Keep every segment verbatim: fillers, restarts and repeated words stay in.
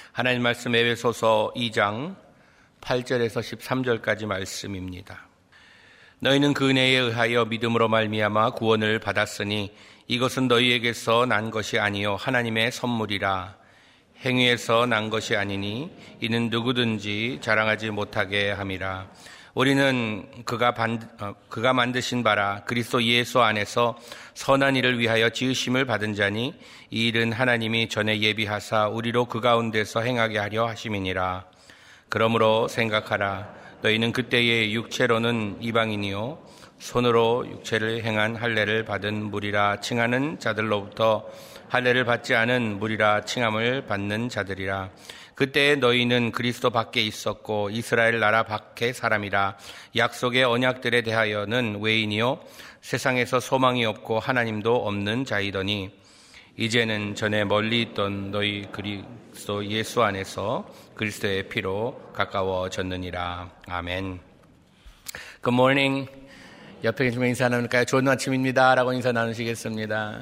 하나님 말씀 에베소서 이 장 팔 절에서 십삼 절까지 말씀입니다. 너희는 그 은혜에 의하여 믿음으로 말미암아 구원을 받았으니 이것은 너희에게서 난 것이 아니요 하나님의 선물이라. 행위에서 난 것이 아니니 이는 누구든지 자랑하지 못하게 함이라. 우리는 그가, 반, 어, 그가 만드신 바라 그리스도 예수 안에서 선한 일을 위하여 지으심을 받은 자니 이 일은 하나님이 전에 예비하사 우리로 그 가운데서 행하게 하려 하심이니라. 그러므로 생각하라. 너희는 그때의 육체로는 이방인이요 손으로 육체를 행한 할례를 받은 무리라 칭하는 자들로부터 할례를 받지 않은 무리라 칭함을 받는 자들이라. 그때 너희는 그리스도 밖에 있었고 이스라엘 나라 밖의 사람이라. 약속의 언약들에 대하여는 외인이요 세상에서 소망이 없고 하나님도 없는 자이더니 이제는 전에 멀리 있던 너희 그리스도 예수 안에서 그리스도의 피로 가까워졌느니라. 아멘. Good morning. 옆에 계시면 인사 나눌까요? 좋은 아침입니다 라고 인사 나누시겠습니다.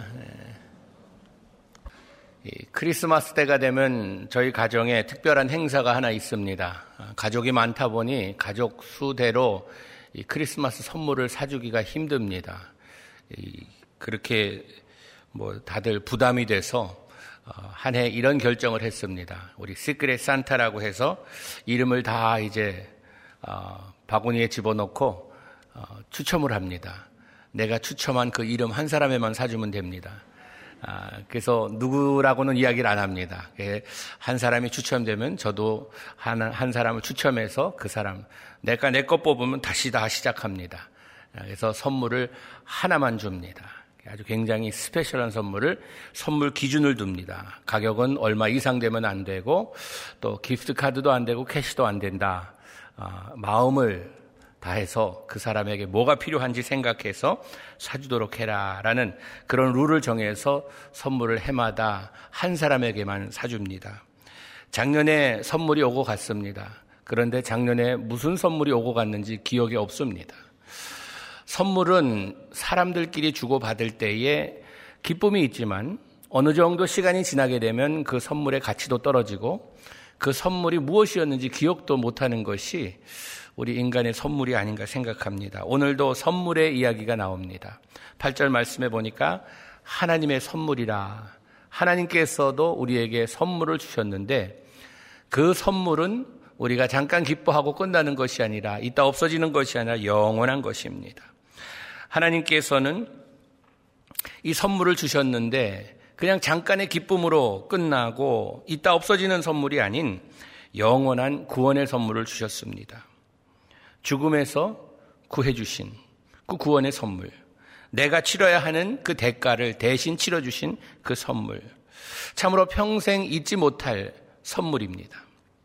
크리스마스 때가 되면 저희 가정에 특별한 행사가 하나 있습니다. 가족이 많다 보니 가족 수대로 이 크리스마스 선물을 사주기가 힘듭니다. 그렇게 뭐 다들 부담이 돼서 한 해 이런 결정을 했습니다. 우리 시크릿 산타라고 해서 이름을 다 이제 바구니에 집어넣고 추첨을 합니다. 내가 추첨한 그 이름 한 사람에만 사주면 됩니다. 아, 그래서 누구라고는 이야기를 안 합니다. 한 사람이 추첨되면 저도 한, 한 사람을 추첨해서 그 사람, 내가 내 것 뽑으면 다시 다 시작합니다. 그래서 선물을 하나만 줍니다. 아주 굉장히 스페셜한 선물을, 선물 기준을 둡니다. 가격은 얼마 이상 되면 안 되고, 또 기프트 카드도 안 되고, 캐시도 안 된다. 아, 마음을 다해서 그 사람에게 뭐가 필요한지 생각해서 사주도록 해라라는 그런 룰을 정해서 선물을 해마다 한 사람에게만 사줍니다. 작년에 선물이 오고 갔습니다. 그런데 작년에 무슨 선물이 오고 갔는지 기억이 없습니다. 선물은 사람들끼리 주고받을 때에 기쁨이 있지만 어느 정도 시간이 지나게 되면 그 선물의 가치도 떨어지고 그 선물이 무엇이었는지 기억도 못하는 것이 우리 인간의 선물이 아닌가 생각합니다. 오늘도 선물의 이야기가 나옵니다. 팔 절 말씀해 보니까 하나님의 선물이라. 하나님께서도 우리에게 선물을 주셨는데 그 선물은 우리가 잠깐 기뻐하고 끝나는 것이 아니라 이따 없어지는 것이 아니라 영원한 것입니다. 하나님께서는 이 선물을 주셨는데 그냥 잠깐의 기쁨으로 끝나고 이따 없어지는 선물이 아닌 영원한 구원의 선물을 주셨습니다. 죽음에서 구해주신 그 구원의 선물, 내가 치러야 하는 그 대가를 대신 치러주신 그 선물, 참으로 평생 잊지 못할 선물입니다.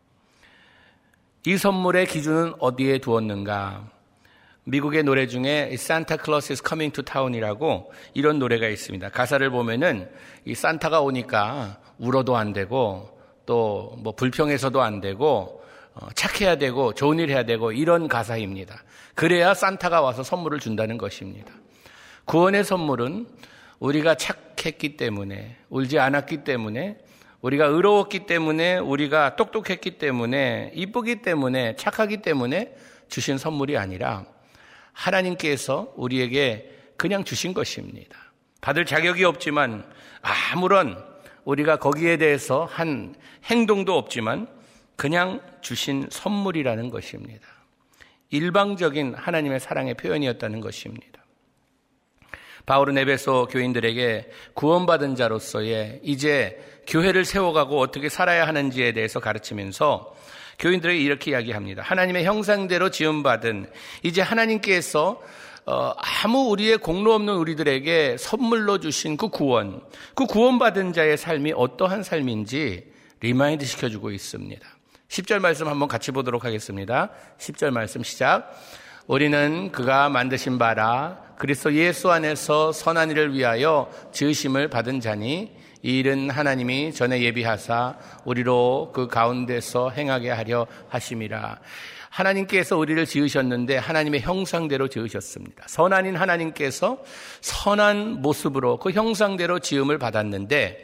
이 선물의 기준은 어디에 두었는가? 미국의 노래 중에 Santa Claus is coming to town이라고 이런 노래가 있습니다. 가사를 보면은 이 산타가 오니까 울어도 안 되고 또 뭐 불평해서도 안 되고 착해야 되고 좋은 일 해야 되고 이런 가사입니다. 그래야 산타가 와서 선물을 준다는 것입니다. 구원의 선물은 우리가 착했기 때문에, 울지 않았기 때문에, 우리가 의로웠기 때문에, 우리가 똑똑했기 때문에, 이쁘기 때문에, 착하기 때문에 주신 선물이 아니라 하나님께서 우리에게 그냥 주신 것입니다. 받을 자격이 없지만 아무런 우리가 거기에 대해서 한 행동도 없지만 그냥 주신 선물이라는 것입니다. 일방적인 하나님의 사랑의 표현이었다는 것입니다. 바울은 에베소 교인들에게 구원받은 자로서의 이제 교회를 세워가고 어떻게 살아야 하는지에 대해서 가르치면서 교인들에게 이렇게 이야기합니다. 하나님의 형상대로 지음받은 이제 하나님께서 어, 아무 우리의 공로 없는 우리들에게 선물로 주신 그 구원, 그 구원받은 자의 삶이 어떠한 삶인지 리마인드 시켜주고 있습니다. 십 절 말씀 한번 같이 보도록 하겠습니다. 십 절 말씀 시작. 우리는 그가 만드신 바라 그리스도 예수 안에서 선한 일을 위하여 지으심을 받은 자니 이 일은 하나님이 전에 예비하사 우리로 그 가운데서 행하게 하려 하심이라. 하나님께서 우리를 지으셨는데 하나님의 형상대로 지으셨습니다. 선한인 하나님께서 선한 모습으로 그 형상대로 지음을 받았는데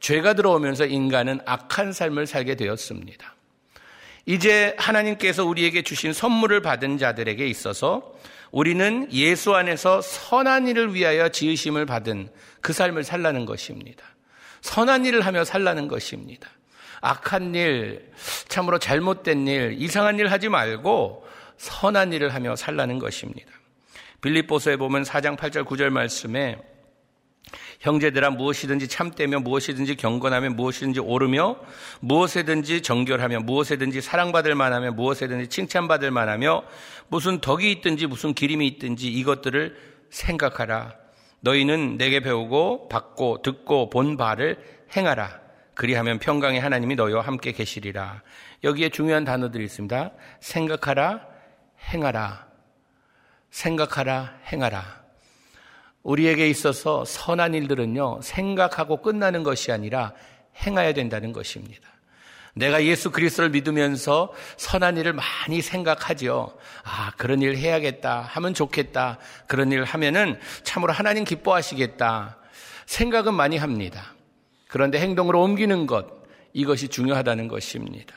죄가 들어오면서 인간은 악한 삶을 살게 되었습니다. 이제 하나님께서 우리에게 주신 선물을 받은 자들에게 있어서 우리는 예수 안에서 선한 일을 위하여 지으심을 받은 그 삶을 살라는 것입니다. 선한 일을 하며 살라는 것입니다. 악한 일, 참으로 잘못된 일, 이상한 일 하지 말고 선한 일을 하며 살라는 것입니다. 빌립보서에 보면 사 장 팔 절 구 절 말씀에 형제들아 무엇이든지 참되며 무엇이든지 경건하며 무엇이든지 옳으며 무엇에든지 정결하며 무엇에든지 사랑받을 만하며 무엇에든지 칭찬받을 만하며 무슨 덕이 있든지 무슨 기림이 있든지 이것들을 생각하라. 너희는 내게 배우고 받고 듣고 본 바를 행하라. 그리하면 평강의 하나님이 너희와 함께 계시리라. 여기에 중요한 단어들이 있습니다. 생각하라, 행하라. 생각하라, 행하라. 우리에게 있어서 선한 일들은요, 생각하고 끝나는 것이 아니라 행해야 된다는 것입니다. 내가 예수 그리스도를 믿으면서 선한 일을 많이 생각하죠. 아, 그런 일 해야겠다, 하면 좋겠다, 그런 일 하면은 참으로 하나님 기뻐하시겠다. 생각은 많이 합니다. 그런데 행동으로 옮기는 것, 이것이 중요하다는 것입니다.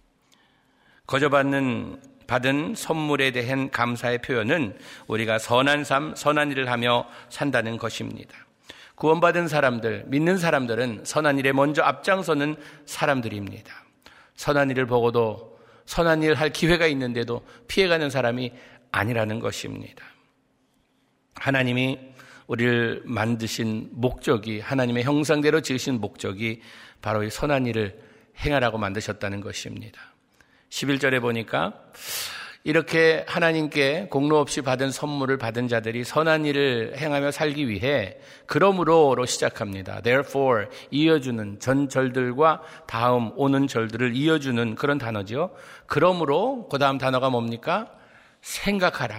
거저받는 받은 선물에 대한 감사의 표현은 우리가 선한 삶, 선한 일을 하며 산다는 것입니다. 구원받은 사람들, 믿는 사람들은 선한 일에 먼저 앞장서는 사람들입니다. 선한 일을 보고도 선한 일을 할 기회가 있는데도 피해가는 사람이 아니라는 것입니다. 하나님이 우리를 만드신 목적이, 하나님의 형상대로 지으신 목적이 바로 이 선한 일을 행하라고 만드셨다는 것입니다. 십일 절에 보니까 이렇게 하나님께 공로 없이 받은 선물을 받은 자들이 선한 일을 행하며 살기 위해 그러므로로 시작합니다. Therefore, 이어주는 전 절들과 다음 오는 절들을 이어주는 그런 단어죠. 그러므로 그 다음 단어가 뭡니까? 생각하라.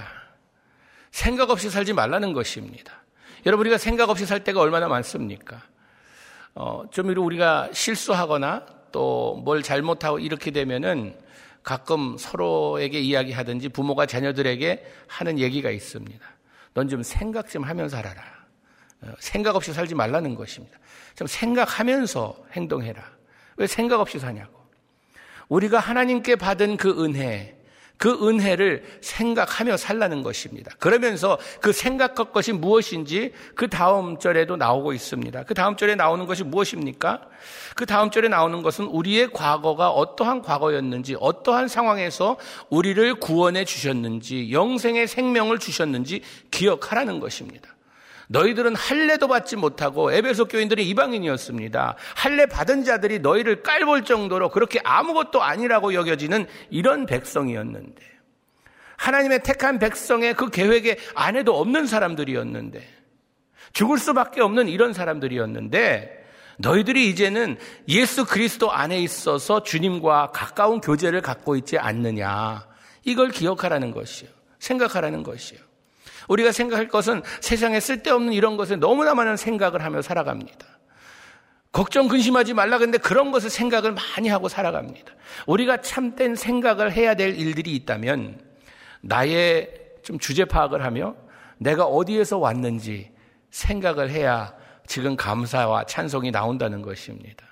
생각 없이 살지 말라는 것입니다. 여러분, 우리가 생각 없이 살 때가 얼마나 많습니까? 어, 좀 우리가 실수하거나 또 뭘 잘못하고 이렇게 되면은 가끔 서로에게 이야기하든지 부모가 자녀들에게 하는 얘기가 있습니다. 넌 좀 생각 좀 하면서 살아라. 생각 없이 살지 말라는 것입니다. 좀 생각하면서 행동해라. 왜 생각 없이 사냐고. 우리가 하나님께 받은 그 은혜, 그 은혜를 생각하며 살라는 것입니다. 그러면서 그 생각할 것이 무엇인지 그 다음 절에도 나오고 있습니다. 그 다음 절에 나오는 것이 무엇입니까? 그 다음 절에 나오는 것은 우리의 과거가 어떠한 과거였는지, 어떠한 상황에서 우리를 구원해 주셨는지, 영생의 생명을 주셨는지 기억하라는 것입니다. 너희들은 할례도 받지 못하고 에베소 교인들이 이방인이었습니다. 할례 받은 자들이 너희를 깔볼 정도로 그렇게 아무것도 아니라고 여겨지는 이런 백성이었는데, 하나님의 택한 백성의 그 계획의 안에도 없는 사람들이었는데, 죽을 수밖에 없는 이런 사람들이었는데, 너희들이 이제는 예수 그리스도 안에 있어서 주님과 가까운 교제를 갖고 있지 않느냐, 이걸 기억하라는 것이요, 생각하라는 것이요. 우리가 생각할 것은 세상에 쓸데없는 이런 것에 너무나 많은 생각을 하며 살아갑니다. 걱정 근심하지 말라 그랬는데 그런 것을 생각을 많이 하고 살아갑니다. 우리가 참된 생각을 해야 될 일들이 있다면 나의 좀 주제 파악을 하며 내가 어디에서 왔는지 생각을 해야 지금 감사와 찬송이 나온다는 것입니다.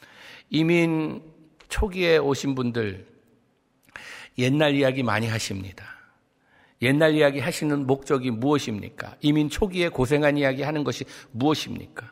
이민 초기에 오신 분들 옛날 이야기 많이 하십니다. 옛날 이야기 하시는 목적이 무엇입니까? 이민 초기에 고생한 이야기 하는 것이 무엇입니까?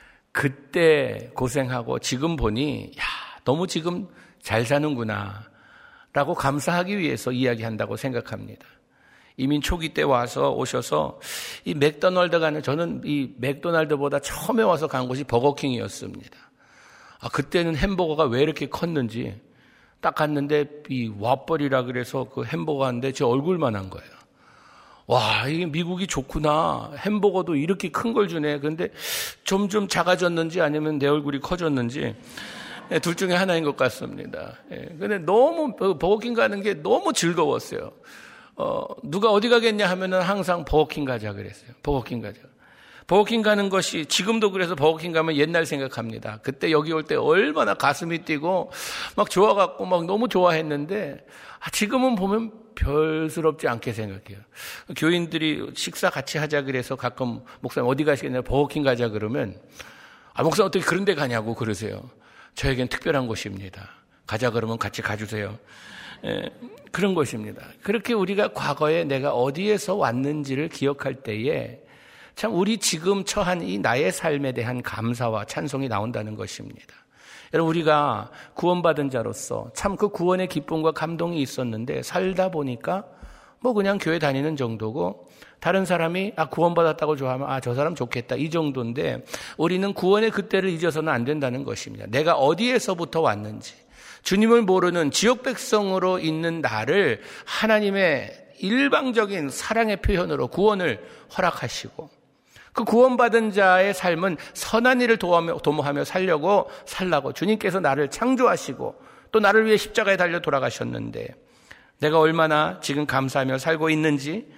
그때 고생하고 지금 보니 야, 너무 지금 잘 사는구나 라고 감사하기 위해서 이야기한다고 생각합니다. 이민 초기 때 와서 오셔서 이 맥도날드 가는, 저는 이 맥도날드보다 처음에 와서 간 곳이 버거킹이었습니다. 아, 그때는 햄버거가 왜 이렇게 컸는지 딱 갔는데 이 와벌이라 그래서 그 햄버거인데 제 얼굴만 한 거예요. 와, 이게 미국이 좋구나. 햄버거도 이렇게 큰 걸 주네. 그런데 점점 작아졌는지 아니면 내 얼굴이 커졌는지 둘 중에 하나인 것 같습니다. 그런데 예, 너무 버거킹 가는 게 너무 즐거웠어요. 어, 누가 어디 가겠냐 하면은 항상 버거킹 가자 그랬어요. 버거킹 가자. 버거킹 가는 것이 지금도 그래서 버거킹 가면 옛날 생각합니다. 그때 여기 올 때 얼마나 가슴이 뛰고 막 좋아갖고 막 너무 좋아했는데 아, 지금은 보면 별스럽지 않게 생각해요. 교인들이 식사 같이 하자 그래서 가끔 목사님 어디 가시겠냐 버거킹 가자 그러면 아, 목사 어떻게 그런 데 가냐고 그러세요. 저에겐 특별한 곳입니다. 가자 그러면 같이 가주세요. 예, 그런 곳입니다. 그렇게 우리가 과거에 내가 어디에서 왔는지를 기억할 때에 참 우리 지금 처한 이 나의 삶에 대한 감사와 찬송이 나온다는 것입니다. 여러분, 우리가 구원받은 자로서 참 그 구원의 기쁨과 감동이 있었는데 살다 보니까 뭐 그냥 교회 다니는 정도고 다른 사람이 아 구원받았다고 좋아하면 아 저 사람 좋겠다 이 정도인데 우리는 구원의 그때를 잊어서는 안 된다는 것입니다. 내가 어디에서부터 왔는지 주님을 모르는 지역 백성으로 있는 나를 하나님의 일방적인 사랑의 표현으로 구원을 허락하시고 그 구원받은 자의 삶은 선한 일을 도모하며, 도모하며 살려고 살라고 주님께서 나를 창조하시고 또 나를 위해 십자가에 달려 돌아가셨는데 내가 얼마나 지금 감사하며 살고 있는지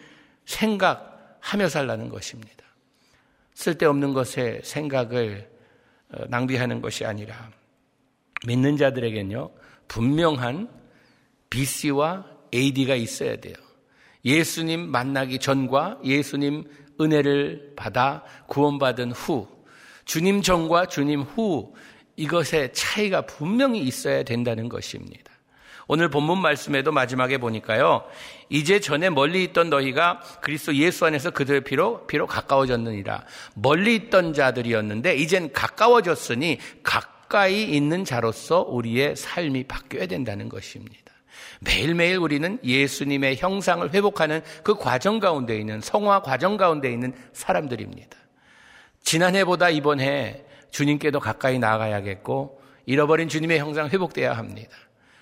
생각하며 살라는 것입니다. 쓸데없는 것에 생각을 낭비하는 것이 아니라 믿는 자들에겐요 분명한 비씨와 에이디가 있어야 돼요. 예수님 만나기 전과 예수님 은혜를 받아 구원받은 후, 주님 전과 주님 후 이것의 차이가 분명히 있어야 된다는 것입니다. 오늘 본문 말씀에도 마지막에 보니까요. 이제 전에 멀리 있던 너희가 그리스도 예수 안에서 그들의 피로 피로 가까워졌느니라. 멀리 있던 자들이었는데 이젠 가까워졌으니 가까이 있는 자로서 우리의 삶이 바뀌어야 된다는 것입니다. 매일매일 우리는 예수님의 형상을 회복하는 그 과정 가운데 있는 성화 과정 가운데 있는 사람들입니다. 지난해보다 이번 해 주님께도 가까이 나아가야겠고 잃어버린 주님의 형상 회복돼야 합니다.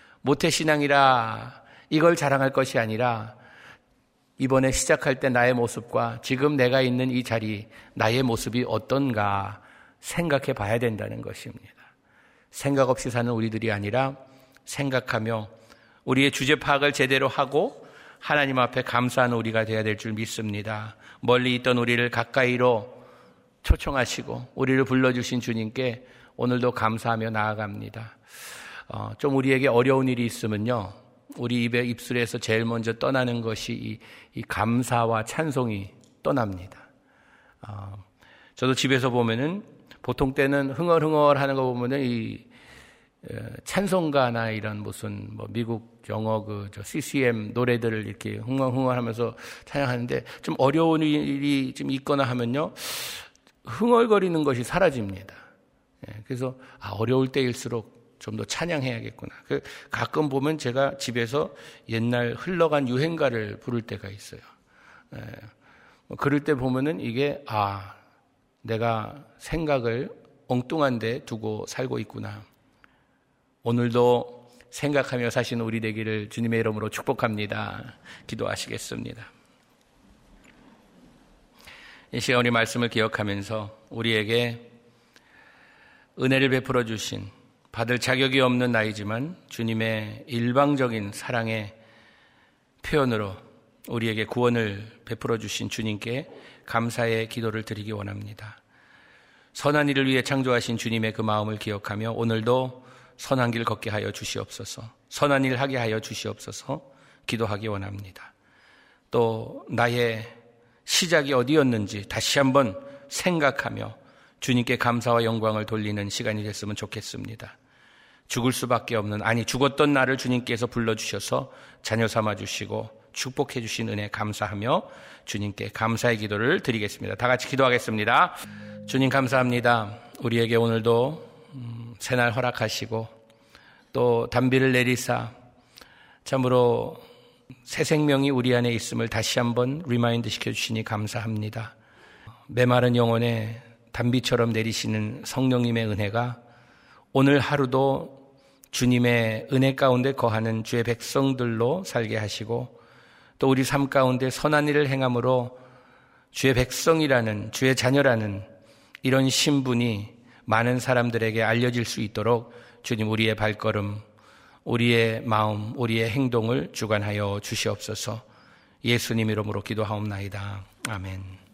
모태신앙이라 이걸 자랑할 것이 아니라 이번에 시작할 때 나의 모습과 지금 내가 있는 이 자리 나의 모습이 어떤가 생각해 봐야 된다는 것입니다. 생각 없이 사는 우리들이 아니라 생각하며 우리의 주제 파악을 제대로 하고 하나님 앞에 감사하는 우리가 되어야 될 줄 믿습니다. 멀리 있던 우리를 가까이로 초청하시고 우리를 불러주신 주님께 오늘도 감사하며 나아갑니다. 어, 좀 우리에게 어려운 일이 있으면요. 우리 입에 입술에서 제일 먼저 떠나는 것이 이, 이 감사와 찬송이 떠납니다. 어, 저도 집에서 보면은 보통 때는 흥얼흥얼 하는 거 보면은 이 찬송가나 이런 무슨 뭐 미국 영어 그 저 씨씨엠 노래들을 이렇게 흥얼흥얼하면서 찬양하는데 좀 어려운 일이 좀 있거나 하면요 흥얼거리는 것이 사라집니다. 그래서 아 어려울 때일수록 좀 더 찬양해야겠구나. 가끔 보면 제가 집에서 옛날 흘러간 유행가를 부를 때가 있어요. 그럴 때 보면은 이게 아 내가 생각을 엉뚱한 데 두고 살고 있구나. 오늘도 생각하며 사시는 우리 되기를 주님의 이름으로 축복합니다. 기도하시겠습니다. 이 시간 우리 말씀을 기억하면서 우리에게 은혜를 베풀어 주신 받을 자격이 없는 나이지만 주님의 일방적인 사랑의 표현으로 우리에게 구원을 베풀어 주신 주님께 감사의 기도를 드리기 원합니다. 선한 일을 위해 창조하신 주님의 그 마음을 기억하며 오늘도 선한 길 걷게 하여 주시옵소서. 선한 일 하게 하여 주시옵소서. 기도하기 원합니다. 또 나의 시작이 어디였는지 다시 한번 생각하며 주님께 감사와 영광을 돌리는 시간이 됐으면 좋겠습니다. 죽을 수밖에 없는 아니 죽었던 나를 주님께서 불러주셔서 자녀 삼아주시고 축복해 주신 은혜 감사하며 주님께 감사의 기도를 드리겠습니다. 다 같이 기도하겠습니다. 주님 감사합니다. 우리에게 오늘도 새날 허락하시고 또 단비를 내리사 참으로 새 생명이 우리 안에 있음을 다시 한번 리마인드 시켜주시니 감사합니다. 메마른 영혼에 단비처럼 내리시는 성령님의 은혜가 오늘 하루도 주님의 은혜 가운데 거하는 주의 백성들로 살게 하시고 또 우리 삶 가운데 선한 일을 행함으로 주의 백성이라는 주의 자녀라는 이런 신분이 많은 사람들에게 알려질 수 있도록 주님 우리의 발걸음, 우리의 마음, 우리의 행동을 주관하여 주시옵소서. 예수님 이름으로 기도하옵나이다. 아멘.